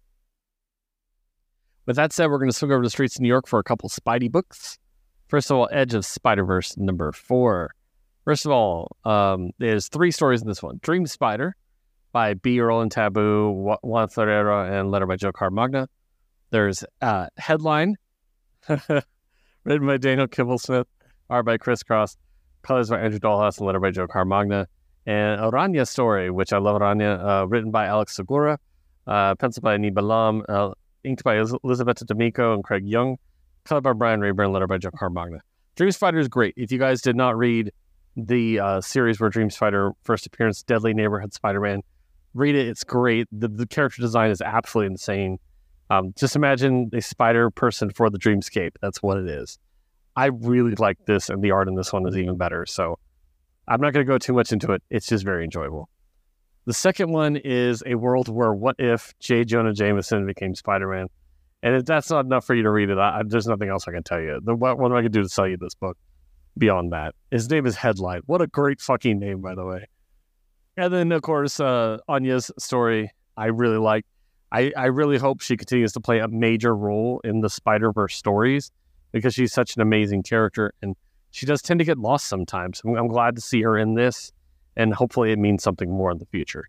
with that said, we're going to swing over to the streets of New York for a couple Spidey books. First of all, Edge of Spider-Verse number four. First of all, um, there's three stories in this one. Dream Spider by B. Earl and Taboo, Juan Ferreira, and letter by Joe Caramagna. There's uh, Headline, written by Daniel Kibblesmith, art by Chris Cross, colors by Andrew Dollhouse, and letter by Joe Caramagna. And Aranya Story, which I love Aranya, uh, written by Alex Segura, uh, penciled by Anib Balam, uh, inked by Elizabeth D'Amico and Craig Young, colored by Brian Rayburn, letter by Joe Caramagna. Dream Spider is great. If you guys did not read the uh, series where Dream Spider first appearance, Deadly Neighborhood Spider-Man, read it. It's great. The, the character design is absolutely insane. Um, just imagine a spider person for the dreamscape. That's what it is. I really like this, and the art in this one is even better. So I'm not going to go too much into it. It's just very enjoyable. The second one is a world where what if J. Jonah Jameson became Spider-Man? And if that's not enough for you to read it, I, there's nothing else I can tell you. The, what, what am I going to do to sell you this book beyond that? His name is Headlight. What a great fucking name, by the way. And then, of course, uh, Anya's story, I really like. I, I really hope she continues to play a major role in the Spider-Verse stories because she's such an amazing character. And she does tend to get lost sometimes. I'm, I'm glad to see her in this. And hopefully it means something more in the future.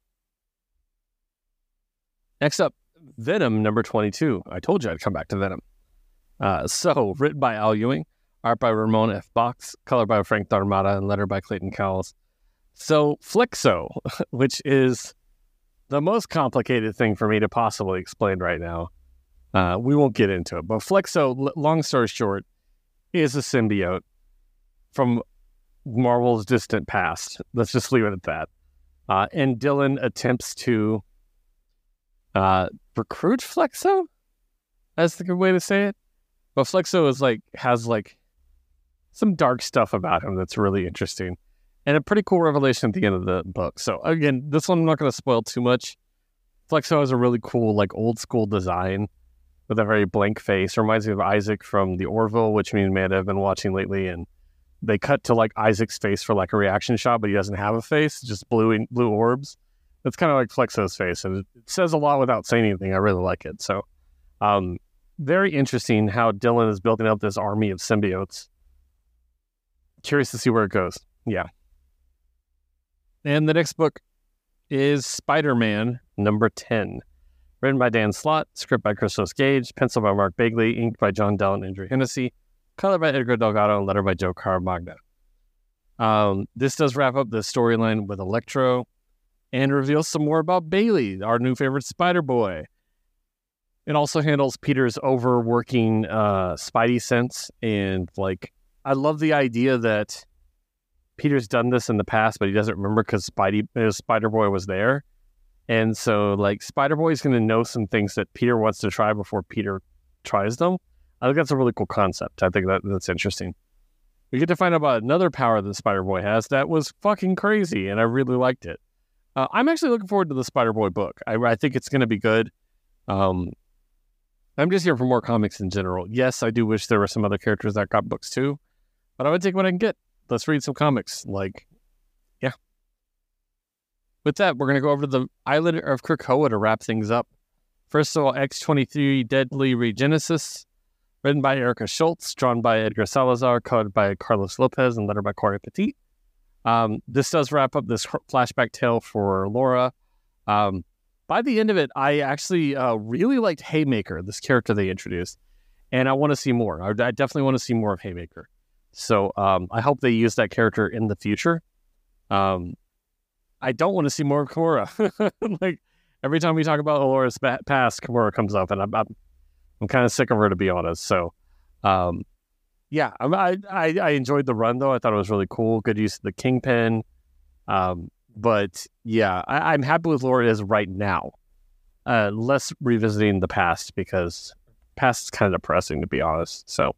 Next up, Venom number twenty-two. I told you I'd come back to Venom. Uh, so, written by Al Ewing, art by Ramon F. Box, color by Frank Darmada, and letter by Clayton Cowles. So, Flexo, which is the most complicated thing for me to possibly explain right now. Uh, we won't get into it. But Flexo, long story short, is a symbiote from Marvel's distant past. Let's just leave it at that. Uh, and Dylan attempts to uh, recruit Flexo? That's the good way to say it. But Flexo is like has like some dark stuff about him that's really interesting. And a pretty cool revelation at the end of the book. So again, this one I'm not going to spoil too much. Flexo has a really cool, like old school design with a very blank face. Reminds me of Isaac from the Orville, which me and Amanda have been watching lately. And they cut to like Isaac's face for like a reaction shot, but he doesn't have a face, just blue in, blue orbs. It's kind of like Flexo's face, and it says a lot without saying anything. I really like it. So, um, very interesting how Dylan is building up this army of symbiotes. Curious to see where it goes. Yeah. And the next book is Spider-Man number ten. Written by Dan Slott, script by Christos Gage, pencil by Mark Bagley, inked by John Dell and Andrew Hennessy, color by Edgar Delgado, and letter by Joe Caramagna. Um, this does wrap up the storyline with Electro and reveals some more about Bailey, our new favorite Spider-Boy. It also handles Peter's overworking uh, Spidey sense, and like, I love the idea that Peter's done this in the past, but he doesn't remember because Spidey, uh, Spider-Boy was there. And so, like, Spider-Boy is going to know some things that Peter wants to try before Peter tries them. I think that's a really cool concept. I think that that's interesting. We get to find out about another power that Spider-Boy has that was fucking crazy, and I really liked it. Uh, I'm actually looking forward to the Spider-Boy book. I, I think it's going to be good. Um, I'm just here for more comics in general. Yes, I do wish there were some other characters that got books too, but I would take what I can get. Let's read some comics. Like, yeah. With that, we're going to go over to the Island of Krakoa to wrap things up. First of all, X twenty-three Deadly Regenesis, written by Erica Schultz, drawn by Edgar Salazar, colored by Carlos Lopez, and lettered by Corey Petit. Um, this does wrap up this flashback tale for Laura. Um, by the end of it, I actually uh, really liked Haymaker, this character they introduced, and I want to see more. I, I definitely want to see more of Haymaker. So um, I hope they use that character in the future. Um, I don't want to see more of Kimura. Like, every time we talk about Laura's past, Kimura comes up, and I'm I'm, I'm kind of sick of her, to be honest. So, um, yeah, I, I I enjoyed the run, though. I thought it was really cool. Good use of the Kingpin. Um, but, yeah, I, I'm happy with Laura as right now. Uh, less revisiting the past, because past is kind of depressing, to be honest. So,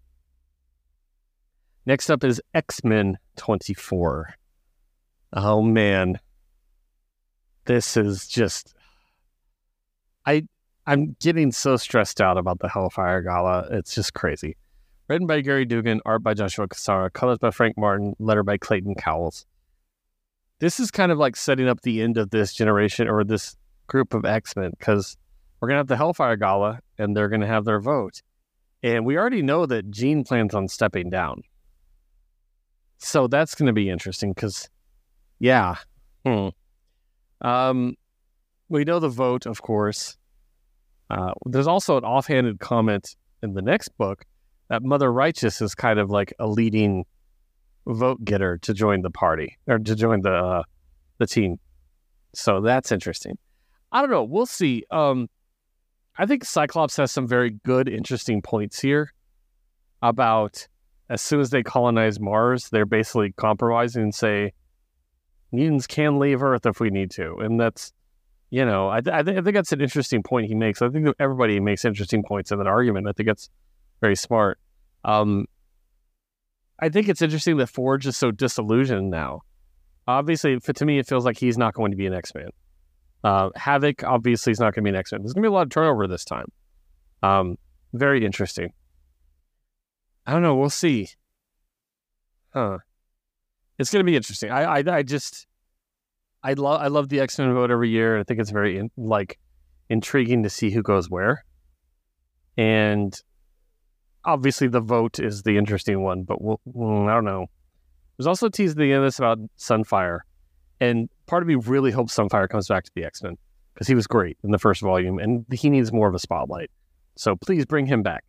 next up is X-Men twenty-four. Oh, man. This is just... I, I'm getting so stressed out about the Hellfire Gala. It's just crazy. Written by Gary Dugan, art by Joshua Cassara, colors by Frank Martin, letter by Clayton Cowles. This is kind of like setting up the end of this generation, or this group of X-Men, because we're going to have the Hellfire Gala, and they're going to have their vote. And we already know that Jean plans on stepping down. So that's going to be interesting, because... Yeah. Hmm. Um, we know the vote, of course. Uh, there's also an offhanded comment in the next book that Mother Righteous is kind of like a leading vote getter to join the party, or to join the uh, the team. So that's interesting. I don't know. We'll see. Um, I think Cyclops has some very good, interesting points here about as soon as they colonize Mars, they're basically compromising and say, mutants can leave Earth if we need to. And that's, you know, I, th- I, th- I think that's an interesting point he makes. I think that everybody makes interesting points in that argument. I think that's very smart. Um, I think it's interesting that Forge is so disillusioned now. Obviously, for, to me, it feels like he's not going to be an X-Man. Uh, Havoc, obviously, is not going to be an X-Man. There's going to be a lot of turnover this time. Um, very interesting. I don't know. We'll see. Huh. It's going to be interesting. I, I, I just, I love, I love the X-Men vote every year. I think it's very in, like intriguing to see who goes where. And obviously, the vote is the interesting one. But we'll, I don't know. There's also a tease at the end of this about Sunfire. And part of me really hopes Sunfire comes back to the X-Men because he was great in the first volume and he needs more of a spotlight. So please bring him back.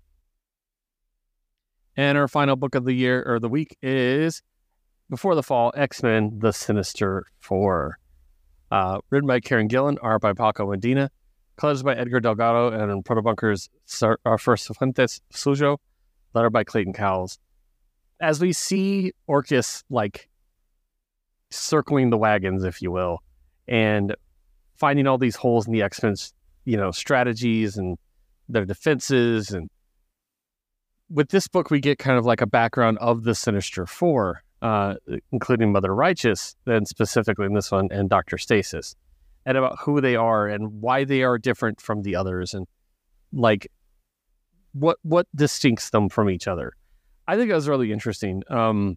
And our final book of the year or the week is Before the Fall, X-Men, The Sinister Four. Uh, written by Kieran Gillen, art by Paco Medina, colors by Edgar Delgado and Protobunker's uh, First Fuentes Sujo, letter by Clayton Cowles. As we see Orchis like circling the wagons, if you will, and finding all these holes in the X-Men's, you know, strategies and their defenses. And with this book, we get kind of like a background of the Sinister Four, uh, including Mother Righteous, then specifically in this one, and Doctor Stasis, and about who they are and why they are different from the others, and like what what distincts them from each other. I think that was really interesting. Um,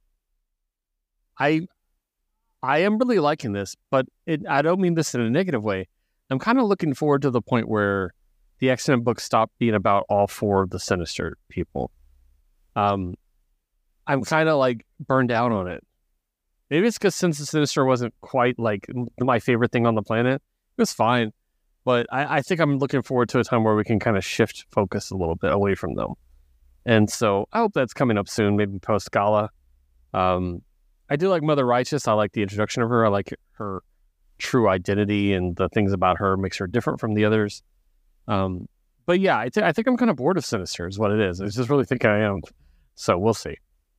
I I am really liking this, but it, I don't mean this in a negative way. I'm kind of looking forward to the point where the X-Men books stop being about all four of the Sinister people. Um, I'm kind of like burned out on it. Maybe it's because since the Sinister wasn't quite like my favorite thing on the planet, it was fine. But I, I think I'm looking forward to a time where we can kind of shift focus a little bit away from them. And so I hope that's coming up soon, maybe post-Gala. Um, I do like Mother Righteous. I like the introduction of her. I like her true identity and the things about her makes her different from the others. Um, but yeah, I, th- I think I'm kind of bored of Sinister is what it is. I just really think I am. So we'll see.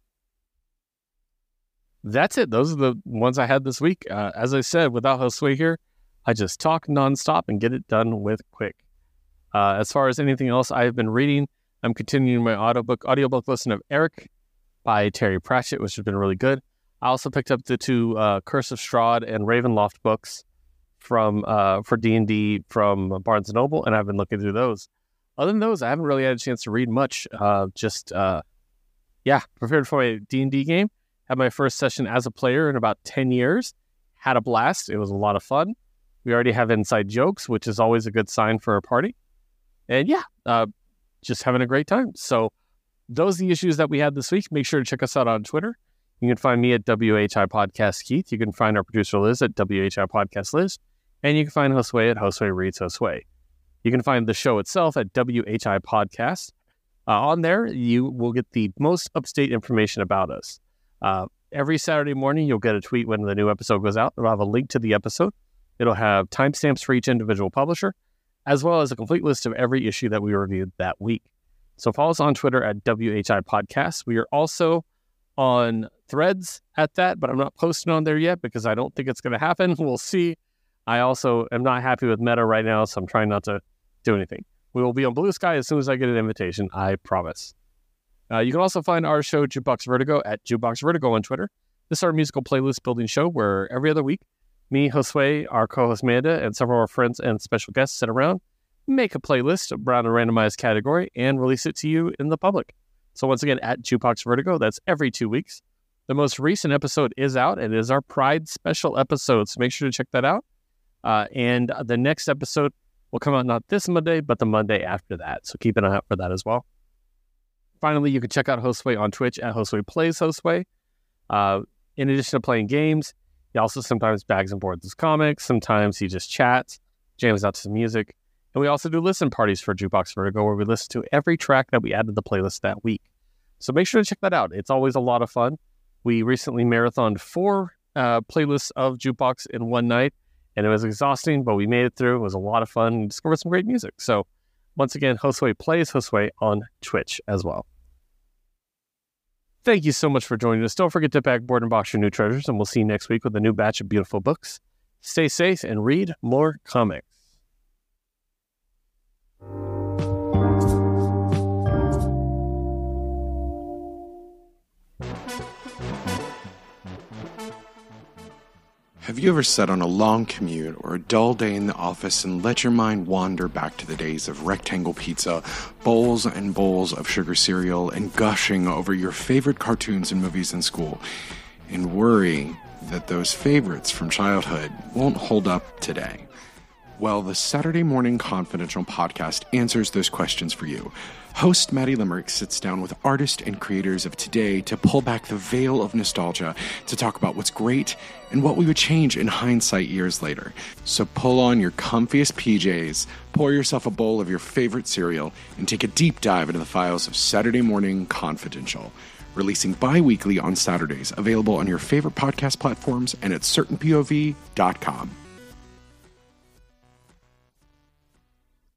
That's it. Those are the ones I had this week. Uh, as I said, without Josue here, I just talk nonstop and get it done with quick. Uh, as far as anything else I've been reading, I'm continuing my audiobook, audiobook listen of Eric by Terry Pratchett, which has been really good. I also picked up the two uh, Curse of Strahd and Ravenloft books from uh, for D and D from Barnes and Noble, and I've been looking through those. Other than those, I haven't really had a chance to read much. Uh, just, uh, yeah, prepared for a D and D game. Had my first session as a player in about ten years. Had a blast. It was a lot of fun. We already have inside jokes, which is always a good sign for a party. And yeah, uh, just having a great time. So those are the issues that we had this week. Make sure to check us out on Twitter. You can find me at W H I Podcast Keith. You can find our producer Liz at W H I Podcast Liz. And you can find Josue at Josue Reads Josue. You can find the show itself at W H I Podcast. Uh, on there, you will get the most up-to-date information about us. Uh, every Saturday morning, you'll get a tweet when the new episode goes out. It'll have a link to the episode. It'll have timestamps for each individual publisher, as well as a complete list of every issue that we reviewed that week. So follow us on Twitter at W H I Podcast. We are also on Threads at that, but I'm not posting on there yet because I don't think it's going to happen. We'll see. I also am not happy with Meta right now, so I'm trying not to do anything. We will be on Blue Sky as soon as I get an invitation, I promise. Uh, you can also find our show, Jukebox Vertigo, at Jukebox Vertigo on Twitter. This is our musical playlist building show where every other week, me, Josue, our co-host Amanda, and several of our friends and special guests sit around, make a playlist around a randomized category, and release it to you in the public. So once again, at Jukebox Vertigo, that's every two weeks. The most recent episode is out, and it is our Pride special episode, so make sure to check that out. Uh, and the next episode will come out not this Monday, but the Monday after that, so keep an eye out for that as well. Finally, you can check out Josue on Twitch at Josue Plays Josue. Uh, in addition to playing games, he also sometimes bags and boards his comics. Sometimes he just chats, jams out to some music. And we also do listen parties for Jukebox Vertigo, where we listen to every track that we added to the playlist that week. So make sure to check that out. It's always a lot of fun. We recently marathoned four uh, playlists of Jukebox in one night, and it was exhausting, but we made it through. It was a lot of fun and discovered some great music. So once again, Josue Plays Josue on Twitch as well. Thank you so much for joining us. Don't forget to pack, board, and box your new treasures, and we'll see you next week with a new batch of beautiful books. Stay safe and read more comics. Have you ever sat on a long commute or a dull day in the office and let your mind wander back to the days of rectangle pizza, bowls and bowls of sugar cereal, and gushing over your favorite cartoons and movies in school, and worry that those favorites from childhood won't hold up today? Well, the Saturday Morning Confidential podcast answers those questions for you. Host Maddie Limerick sits down with artists and creators of today to pull back the veil of nostalgia to talk about what's great and what we would change in hindsight years later. So pull on your comfiest P Js, pour yourself a bowl of your favorite cereal, and take a deep dive into the files of Saturday Morning Confidential. Releasing bi-weekly on Saturdays, available on your favorite podcast platforms and at certain P O V dot com.